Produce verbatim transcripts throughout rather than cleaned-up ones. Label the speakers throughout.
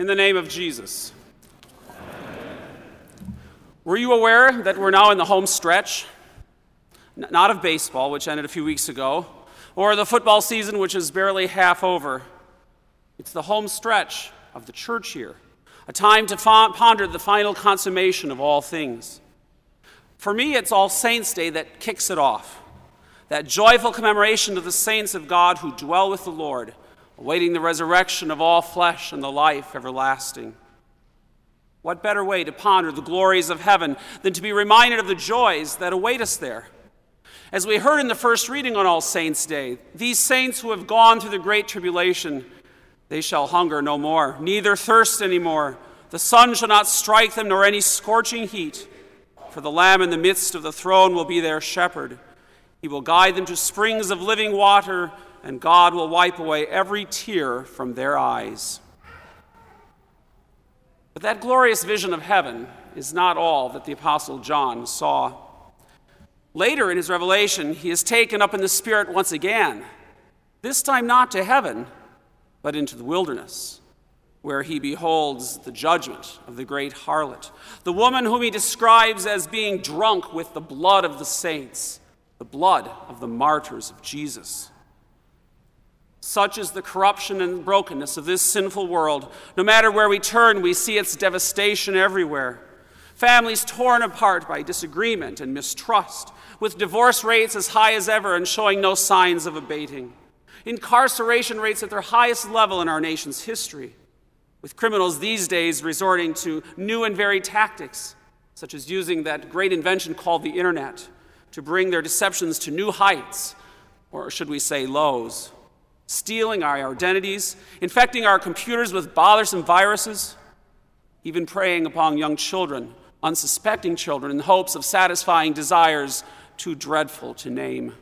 Speaker 1: In the name of Jesus. Were you aware that we're now in the home stretch? N- not of baseball, which ended a few weeks ago, or the football season, which is barely half over. It's the home stretch of the church year, a time to fa- ponder the final consummation of all things. For me, it's All Saints' Day that kicks it off, that joyful commemoration of the saints of God who dwell with the Lord, awaiting the resurrection of all flesh and the life everlasting. What better way to ponder the glories of heaven than to be reminded of the joys that await us there? As we heard in the first reading on All Saints' Day, these saints who have gone through the great tribulation, they shall hunger no more, neither thirst any more. The sun shall not strike them, nor any scorching heat. For the Lamb in the midst of the throne will be their shepherd. He will guide them to springs of living water, and God will wipe away every tear from their eyes. But that glorious vision of heaven is not all that the Apostle John saw. Later in his revelation, he is taken up in the Spirit once again, this time not to heaven, but into the wilderness, where he beholds the judgment of the great harlot, the woman whom he describes as being drunk with the blood of the saints, the blood of the martyrs of Jesus. Such is the corruption and brokenness of this sinful world. No matter where we turn, we see its devastation everywhere. Families torn apart by disagreement and mistrust, with divorce rates as high as ever and showing no signs of abating. Incarceration rates at their highest level in our nation's history, with criminals these days resorting to new and varied tactics, such as using that great invention called the internet to bring their deceptions to new heights, or should we say lows. Stealing our identities, infecting our computers with bothersome viruses, even preying upon young children, unsuspecting children, in hopes of satisfying desires too dreadful to name.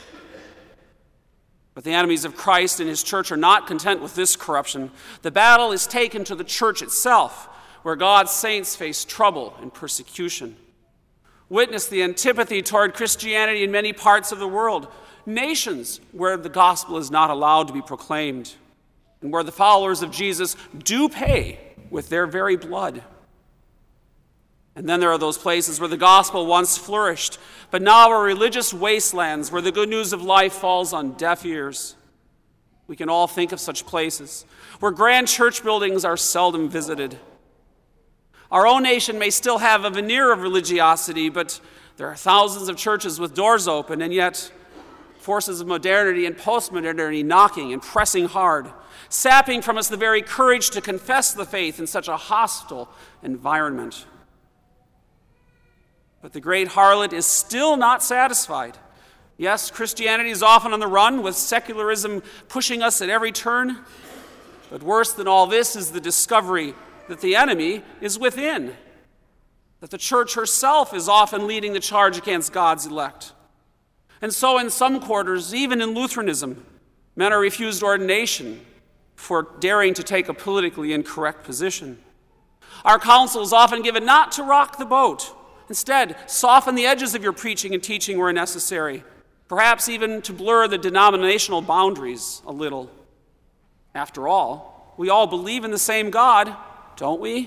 Speaker 1: But the enemies of Christ and his church are not content with this corruption. The battle is taken to the church itself, where God's saints face trouble and persecution. Witness the antipathy toward Christianity in many parts of the world, nations where the gospel is not allowed to be proclaimed, and where the followers of Jesus do pay with their very blood. And then there are those places where the gospel once flourished, but now are religious wastelands where the good news of life falls on deaf ears. We can all think of such places, where grand church buildings are seldom visited. Our own nation may still have a veneer of religiosity, but there are thousands of churches with doors open, and yet forces of modernity and postmodernity knocking and pressing hard, sapping from us the very courage to confess the faith in such a hostile environment. But the great harlot is still not satisfied. Yes, Christianity is often on the run, with secularism pushing us at every turn. But worse than all this is the discovery that the enemy is within, that the church herself is often leading the charge against God's elect. And so in some quarters, even in Lutheranism, men are refused ordination for daring to take a politically incorrect position. Our counsel is often given not to rock the boat. Instead, soften the edges of your preaching and teaching where necessary, perhaps even to blur the denominational boundaries a little. After all, we all believe in the same God, don't we?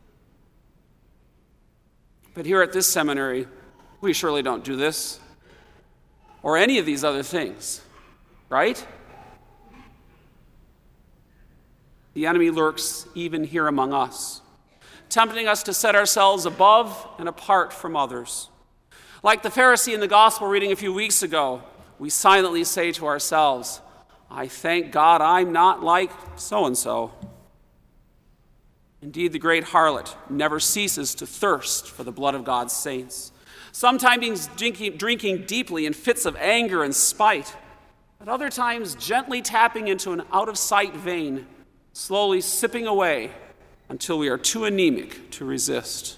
Speaker 1: But here at this seminary, we surely don't do this, or any of these other things, right? The enemy lurks even here among us, tempting us to set ourselves above and apart from others. Like the Pharisee in the gospel reading a few weeks ago, we silently say to ourselves, I thank God I'm not like so-and-so. Indeed, the great harlot never ceases to thirst for the blood of God's saints, sometimes drinking, drinking deeply in fits of anger and spite, at other times gently tapping into an out-of-sight vein, slowly sipping away until we are too anemic to resist.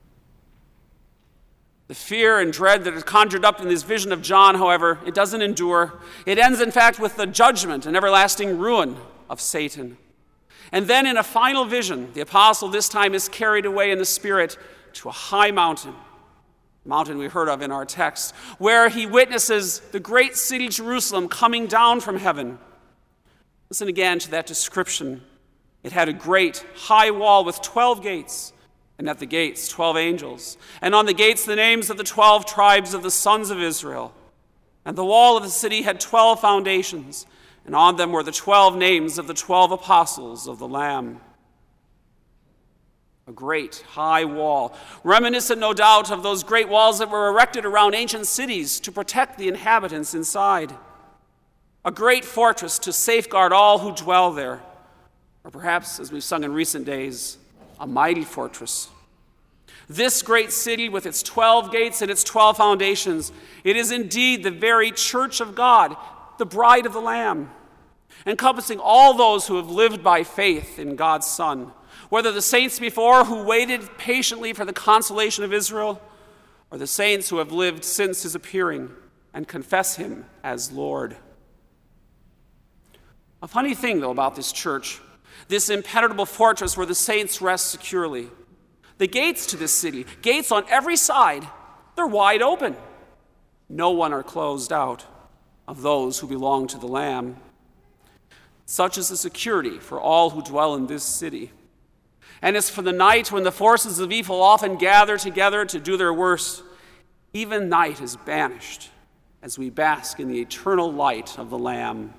Speaker 1: The fear and dread that is conjured up in this vision of John, however, it doesn't endure. It ends, in fact, with the judgment and everlasting ruin of Satan. And then in a final vision, the apostle this time is carried away in the Spirit to a high mountain, mountain we heard of in our text, where he witnesses the great city Jerusalem coming down from heaven. Listen again to that description. It had a great high wall with twelve gates, and at the gates twelve angels, and on the gates the names of the twelve tribes of the sons of Israel. And the wall of the city had twelve foundations, and on them were the twelve names of the twelve apostles of the Lamb. A great high wall, reminiscent no doubt of those great walls that were erected around ancient cities to protect the inhabitants inside. A great fortress to safeguard all who dwell there. Or perhaps, as we've sung in recent days, a mighty fortress. This great city with its twelve gates and its twelve foundations, it is indeed the very church of God, the bride of the Lamb, encompassing all those who have lived by faith in God's Son, whether the saints before who waited patiently for the consolation of Israel, or the saints who have lived since his appearing and confess him as Lord. A funny thing, though, about this church, this impenetrable fortress where the saints rest securely. The gates to this city, gates on every side, they're wide open. No one are closed out of those who belong to the Lamb. Such is the security for all who dwell in this city. And as for the night when the forces of evil often gather together to do their worst, even night is banished as we bask in the eternal light of the Lamb.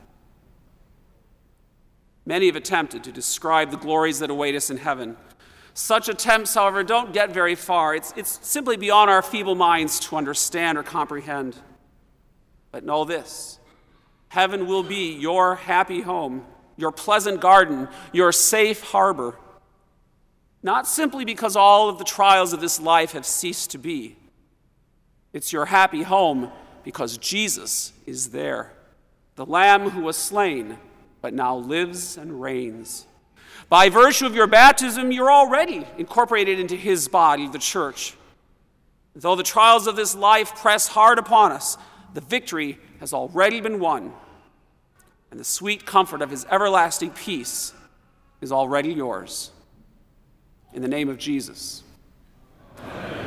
Speaker 1: Many have attempted to describe the glories that await us in heaven. Such attempts, however, don't get very far. It's, it's simply beyond our feeble minds to understand or comprehend. But know this: heaven will be your happy home, your pleasant garden, your safe harbor. Not simply because all of the trials of this life have ceased to be. It's your happy home because Jesus is there, the Lamb who was slain, but now lives and reigns. By virtue of your baptism, you're already incorporated into his body, the church. Though the trials of this life press hard upon us, the victory has already been won, and the sweet comfort of his everlasting peace is already yours. In the name of Jesus.
Speaker 2: Amen.